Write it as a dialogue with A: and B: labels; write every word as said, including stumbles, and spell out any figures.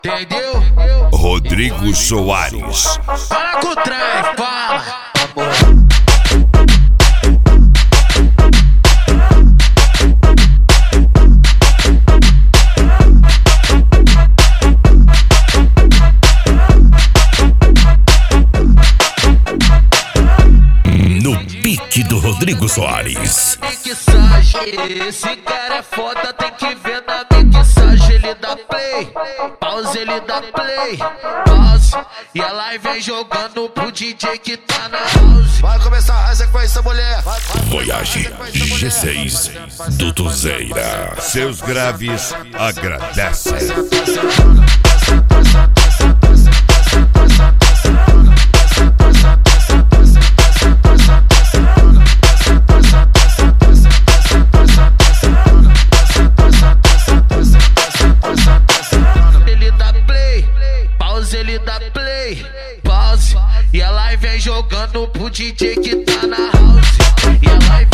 A: Entendeu?
B: Rodrigo Soares.
A: Fala com o trem, fala.
B: No pique do Rodrigo Soares.
A: Mixagem, esse cara é foda, tem que ver na mixagem. Ele dá play, pause, ele dá play, pause. E a live vem jogando pro D J que tá na house.
C: Vai começar a sequência, mulher.
B: Voyage G seis do Tuzeira. Seus graves agradecem.
A: Ele dá play, pause. E a live vem jogando pro D J que tá na house. E a live